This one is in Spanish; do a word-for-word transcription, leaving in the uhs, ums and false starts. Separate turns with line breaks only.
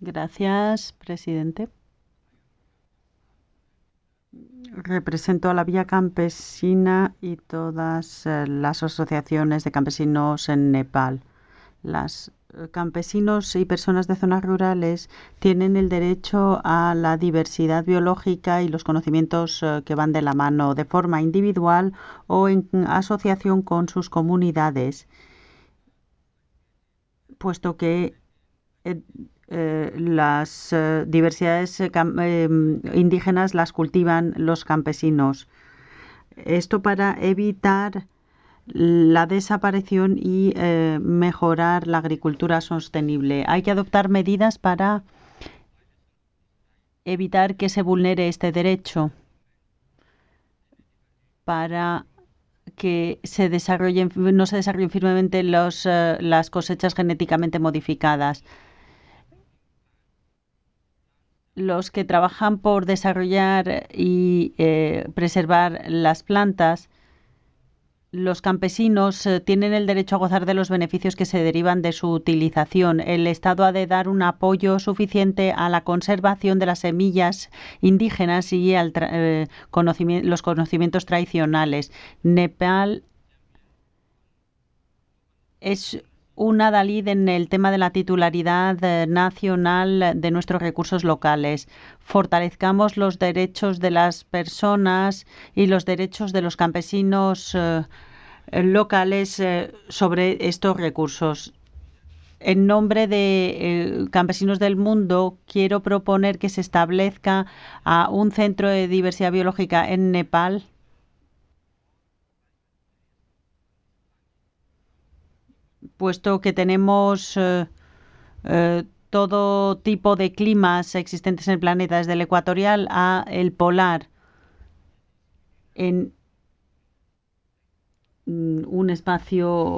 Gracias, presidente. Represento a la Vía Campesina y todas eh, las asociaciones de campesinos en Nepal. Los campesinos y personas de zonas rurales tienen el derecho a la diversidad biológica y los conocimientos eh, que van de la mano de forma individual o en asociación con sus comunidades, puesto que eh, eh, las eh, diversidades eh, eh, indígenas las cultivan los campesinos. Esto para evitar la desaparición y eh, mejorar la agricultura sostenible. Hay que adoptar medidas para evitar que se vulnere este derecho, para que se desarrollen, no se desarrollen firmemente los, eh, las cosechas genéticamente modificadas. Los que trabajan por desarrollar y eh, preservar las plantas, los campesinos eh, tienen el derecho a gozar de los beneficios que se derivan de su utilización. El Estado ha de dar un apoyo suficiente a la conservación de las semillas indígenas y al eh, conocimiento, los conocimientos tradicionales. Nepal es un adalid en el tema de la titularidad eh, nacional de nuestros recursos locales. Fortalezcamos los derechos de las personas y los derechos de los campesinos eh, locales eh, sobre estos recursos. En nombre de eh, campesinos del mundo, quiero proponer que se establezca a un centro de diversidad biológica en Nepal, puesto que tenemos eh, eh, todo tipo de climas existentes en el planeta, desde el ecuatorial a el polar, en mm, un espacio